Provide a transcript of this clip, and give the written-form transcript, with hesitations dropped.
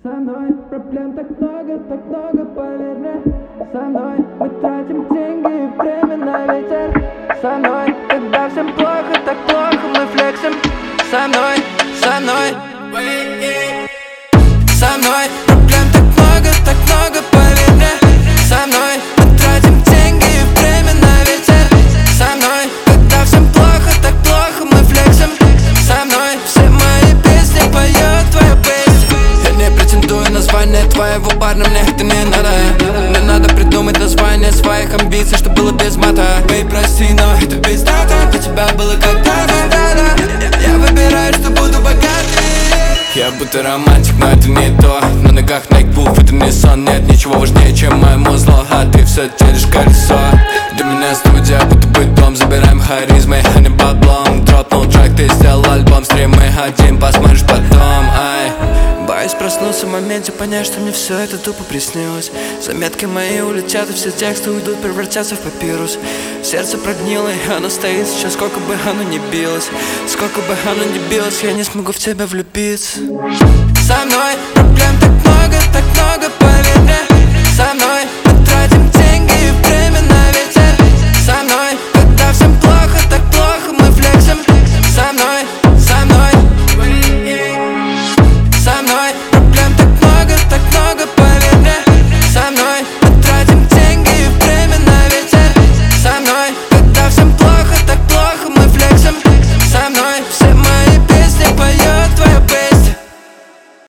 Со мной проблем так много, поверь мне. Со мной мы тратим деньги и время на ветер. Со мной, когда всем плохо, так плохо мы флексим. Со мной Со мной проблем так много, поверь мне. Со мной мы тратим деньги и время на ветер. Со мной, когда всем плохо, так плохо мы флексим. Со мной все мои песни поет твоя песня. Я не претендую на звание твоего парня, мне это не надо. Мне надо придумать название своих амбиций, что было без мата. Эй, прости, но это пиздато. Для тебя было когда-то. Я выбираю, что буду богатый. Я будто романтик, но это не то. На ногах Nike Buff, это не сон. Нет ничего важнее, чем мое музло. А ты все телишь колесо. Для меня студия, будто бы дом. Забираем харизмы, а не баблом. Дропнул трек, ты сделал альбом. Стримы один, посмотришь потом. Ай. Боюсь проснуться в моменте, понять, что мне все это тупо приснилось. Заметки мои улетят, и все тексты уйдут, превратятся в папирус. Сердце прогнило, и оно стоит сейчас, сколько бы оно ни билось. Сколько бы оно ни билось, я не смогу в тебя влюбиться. Со мной проблем так много, поверь мне. Со мной